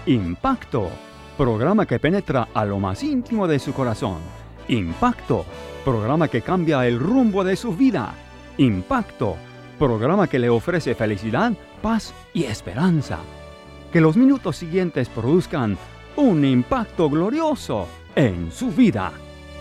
Impacto, programa que penetra a lo más íntimo de su corazón. Impacto, programa que cambia el rumbo de su vida. Impacto, programa que le ofrece felicidad, paz y esperanza. Que los minutos siguientes produzcan un impacto glorioso en su vida.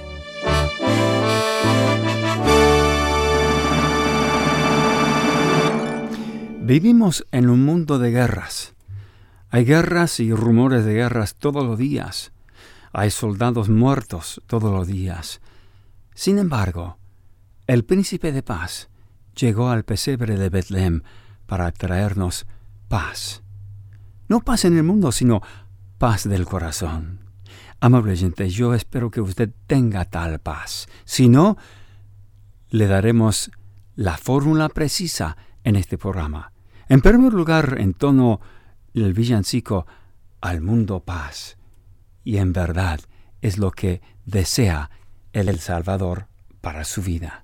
Vivimos en un mundo de guerras. Hay guerras y rumores de guerras todos los días. Hay soldados muertos todos los días. Sin embargo, el príncipe de paz llegó al pesebre de Betlem para traernos paz. No paz en el mundo, sino paz del corazón. Amable oyente, yo espero que usted tenga tal paz. Si no, le daremos la fórmula precisa en este programa. En primer lugar, en tono el villancico, al mundo paz. Y en verdad es lo que desea el Salvador para su vida.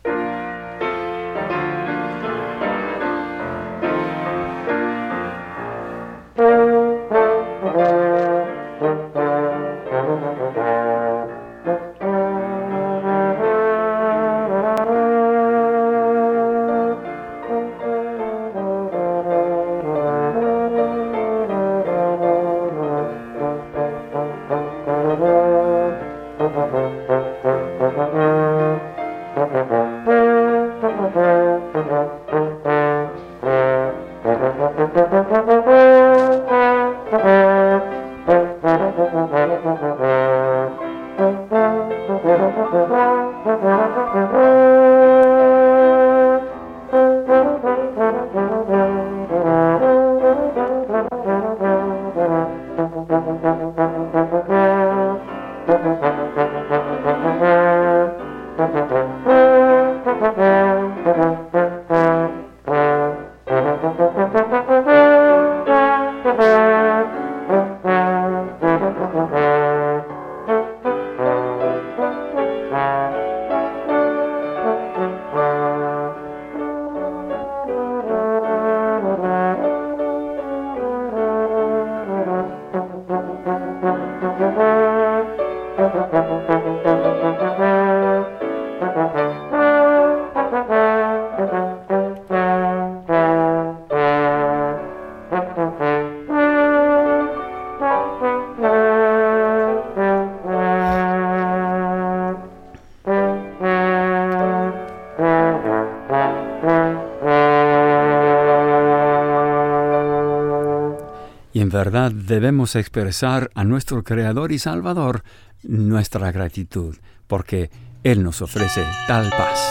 Y en verdad debemos expresar a nuestro Creador y Salvador nuestra gratitud, porque Él nos ofrece tal paz.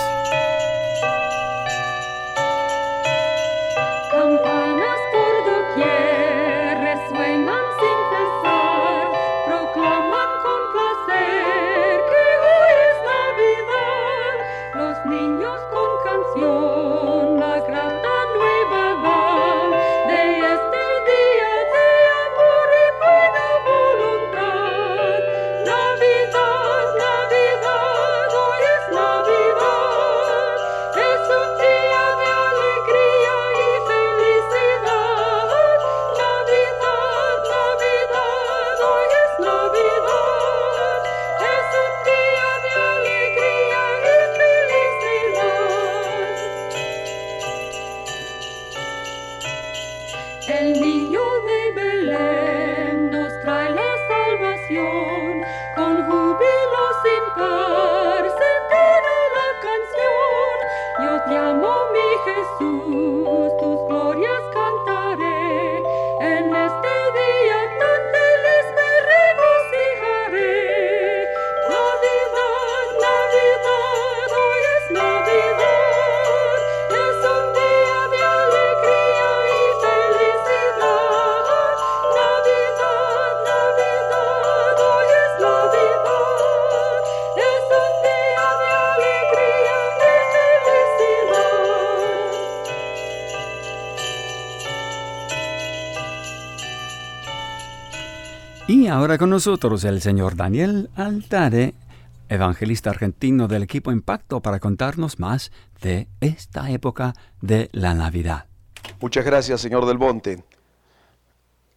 Y ahora con nosotros el señor Daniel Altare, evangelista argentino del equipo Impacto, para contarnos más de esta época de la Navidad. Muchas gracias, señor Del Monte.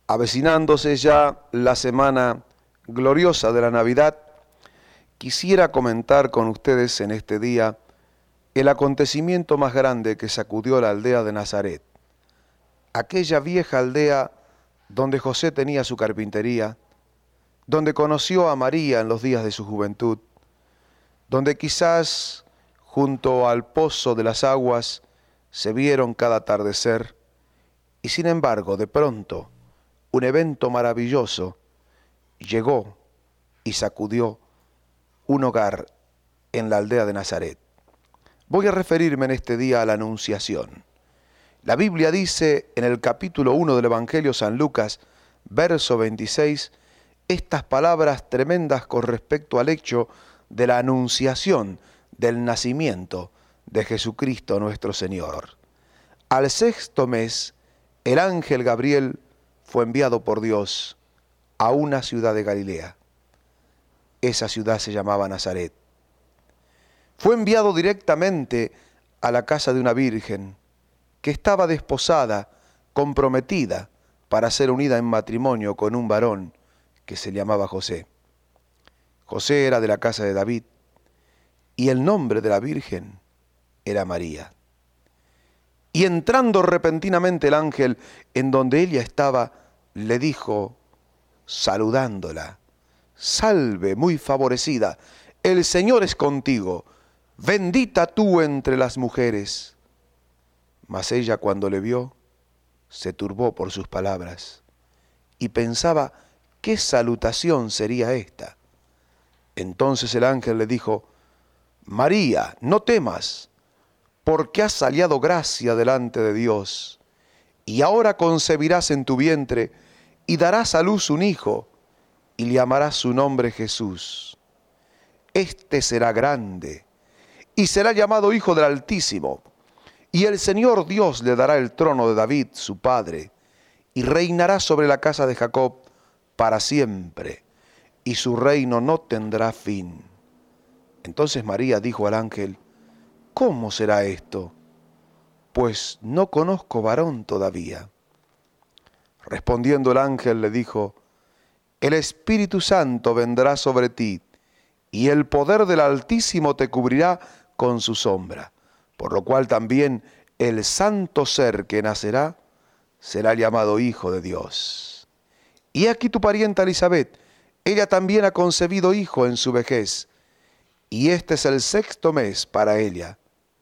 Avecinándose ya la semana gloriosa de la Navidad, quisiera comentar con ustedes en este día el acontecimiento más grande que sacudió la aldea de Nazaret, aquella vieja aldea donde José tenía su carpintería, donde conoció a María en los días de su juventud, donde quizás junto al pozo de las aguas se vieron cada atardecer, y sin embargo, de pronto, un evento maravilloso llegó y sacudió un hogar en la aldea de Nazaret. Voy a referirme en este día a la Anunciación. La Biblia dice en el capítulo 1 del Evangelio San Lucas, verso 26, estas palabras tremendas con respecto al hecho de la anunciación del nacimiento de Jesucristo nuestro Señor. Al sexto mes, el ángel Gabriel fue enviado por Dios a una ciudad de Galilea. Esa ciudad se llamaba Nazaret. Fue enviado directamente a la casa de una virgen que estaba desposada, comprometida para ser unida en matrimonio con un varón que se llamaba José. José era de la casa de David y el nombre de la virgen era María. Y entrando repentinamente el ángel en donde ella estaba, le dijo, saludándola, salve muy favorecida, el Señor es contigo, bendita tú entre las mujeres. Mas ella cuando le vio, se turbó por sus palabras y pensaba, ¿qué salutación sería esta? Entonces el ángel le dijo, María, no temas, porque has hallado gracia delante de Dios, y ahora concebirás en tu vientre, y darás a luz un hijo, y le llamarás su nombre Jesús. Este será grande, y será llamado Hijo del Altísimo, y el Señor Dios le dará el trono de David, su padre, y reinará sobre la casa de Jacob para siempre, y su reino no tendrá fin. Entonces María dijo al ángel, ¿cómo será esto? Pues no conozco varón todavía. Respondiendo el ángel le dijo, el Espíritu Santo vendrá sobre ti, y el poder del Altísimo te cubrirá con su sombra, por lo cual también el santo ser que nacerá será llamado Hijo de Dios. Y aquí tu parienta Elisabet, ella también ha concebido hijo en su vejez, y este es el sexto mes para ella,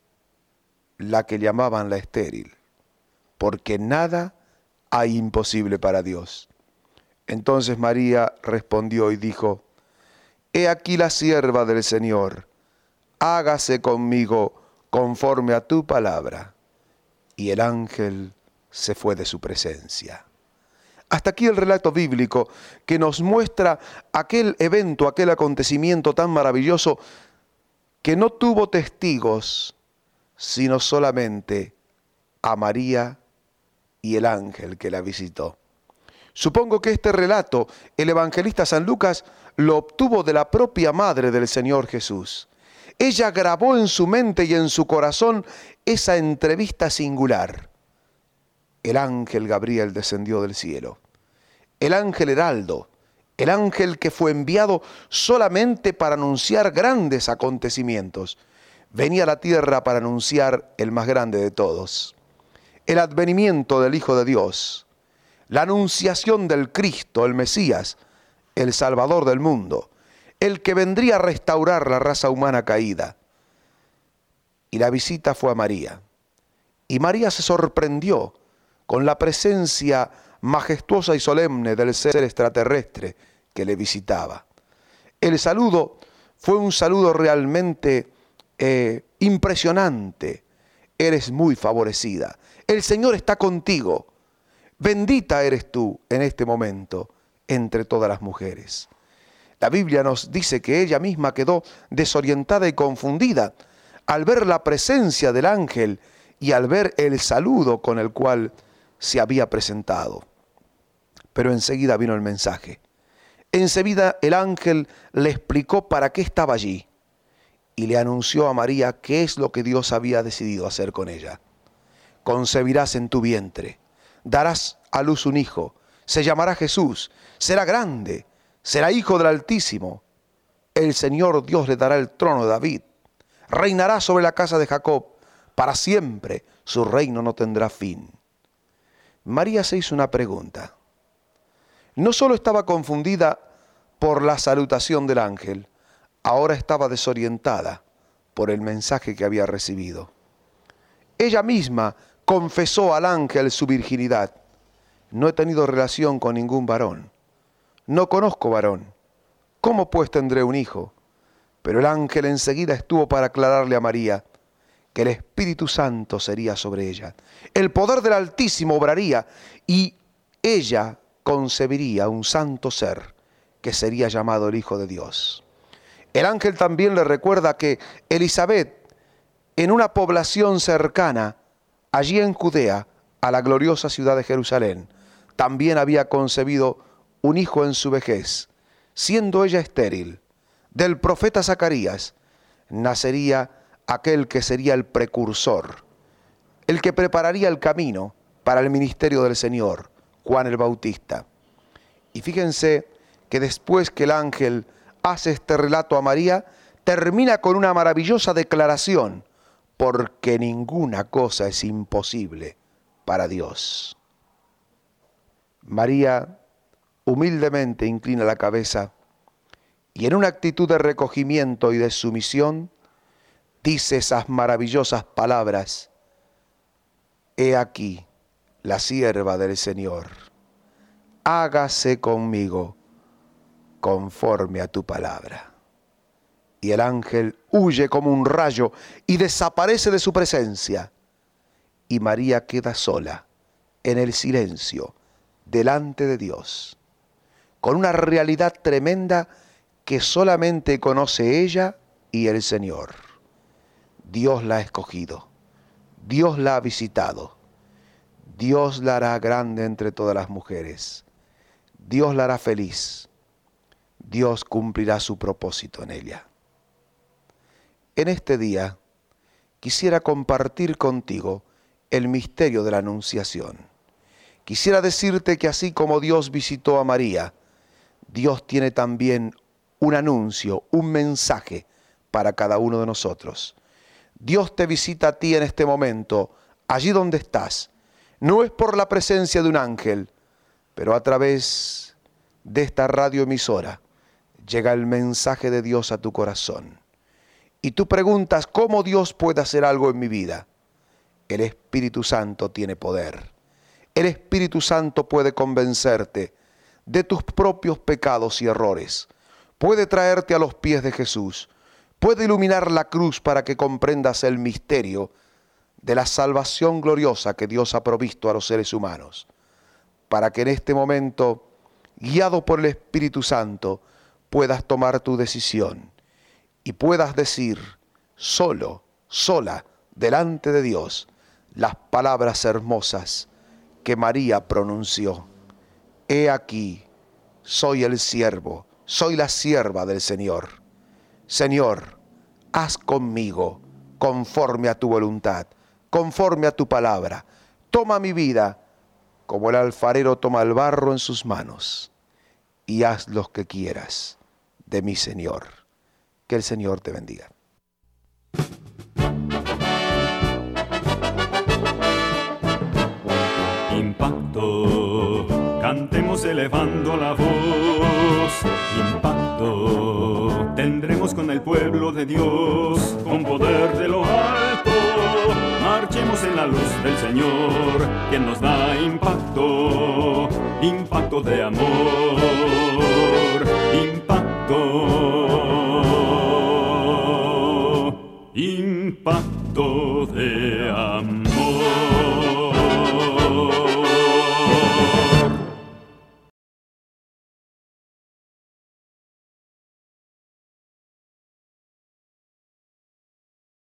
la que llamaban la estéril, porque nada hay imposible para Dios. Entonces María respondió y dijo, he aquí la sierva del Señor, hágase conmigo conforme a tu palabra. Y el ángel se fue de su presencia. Hasta aquí el relato bíblico que nos muestra aquel evento, aquel acontecimiento tan maravilloso que no tuvo testigos, sino solamente a María y el ángel que la visitó. Supongo que este relato el evangelista San Lucas lo obtuvo de la propia madre del Señor Jesús. Ella grabó en su mente y en su corazón esa entrevista singular. El ángel Gabriel descendió del cielo. El ángel heraldo, el ángel que fue enviado solamente para anunciar grandes acontecimientos, venía a la tierra para anunciar el más grande de todos, el advenimiento del Hijo de Dios, la anunciación del Cristo, el Mesías, el Salvador del mundo, el que vendría a restaurar la raza humana caída. Y la visita fue a María. Y María se sorprendió con la presencia majestuosa y solemne del ser extraterrestre que le visitaba. El saludo fue un saludo realmente impresionante. Eres muy favorecida. El Señor está contigo. Bendita eres tú en este momento entre todas las mujeres. La Biblia nos dice que ella misma quedó desorientada y confundida al ver la presencia del ángel y al ver el saludo con el cual se había presentado. Pero enseguida vino el mensaje. Enseguida el ángel le explicó para qué estaba allí y le anunció a María qué es lo que Dios había decidido hacer con ella. Concebirás en tu vientre, darás a luz un hijo se llamará Jesús, será grande, será hijo del Altísimo. El Señor Dios le dará el trono de David. Reinará sobre la casa de Jacob para siempre, su reino no tendrá fin. María se hizo una pregunta. No solo estaba confundida por la salutación del ángel, ahora estaba desorientada por el mensaje que había recibido. Ella misma confesó al ángel su virginidad. No he tenido relación con ningún varón. No conozco varón. ¿Cómo pues tendré un hijo? Pero el ángel enseguida estuvo para aclararle a María que el Espíritu Santo sería sobre ella. El poder del Altísimo obraría y ella concebiría un santo ser que sería llamado el Hijo de Dios. El ángel también le recuerda que Elizabeth, en una población cercana, allí en Judea, a la gloriosa ciudad de Jerusalén, también había concebido un hijo en su vejez, siendo ella estéril. Del profeta Zacarías nacería aquel que sería el precursor, el que prepararía el camino para el ministerio del Señor, Juan el Bautista. Y fíjense que después que el ángel hace este relato a María, termina con una maravillosa declaración, porque ninguna cosa es imposible para Dios. María humildemente inclina la cabeza y en una actitud de recogimiento y de sumisión dice esas maravillosas palabras: He aquí la sierva del Señor, hágase conmigo conforme a tu palabra. Y el ángel huye como un rayo y desaparece de su presencia. Y María queda sola, en el silencio, delante de Dios, con una realidad tremenda que solamente conoce ella y el Señor. Dios la ha escogido, Dios la ha visitado, Dios la hará grande entre todas las mujeres, Dios la hará feliz, Dios cumplirá su propósito en ella. En este día quisiera compartir contigo el misterio de la Anunciación. Quisiera decirte que así como Dios visitó a María, Dios tiene también un anuncio, un mensaje para cada uno de nosotros. Dios te visita a ti en este momento, allí donde estás. No es por la presencia de un ángel, pero a través de esta radioemisora llega el mensaje de Dios a tu corazón. Y tú preguntas, ¿cómo Dios puede hacer algo en mi vida? El Espíritu Santo tiene poder. El Espíritu Santo puede convencerte de tus propios pecados y errores. Puede traerte a los pies de Jesús. Puede iluminar la cruz para que comprendas el misterio de la salvación gloriosa que Dios ha provisto a los seres humanos. Para que en este momento, guiado por el Espíritu Santo, puedas tomar tu decisión y puedas decir solo, sola, delante de Dios, las palabras hermosas que María pronunció. He aquí, soy el siervo, soy la sierva del Señor. Señor, haz conmigo conforme a tu voluntad, conforme a tu palabra. Toma mi vida como el alfarero toma el barro en sus manos y haz lo que quieras de mi Señor. Que el Señor te bendiga. Impacto, cantemos elevando la voz. Impacto, tendremos con el pueblo de Dios, con poder de lo alto. Marchemos en la luz del Señor, quien nos da impacto, impacto de amor, impacto de amor.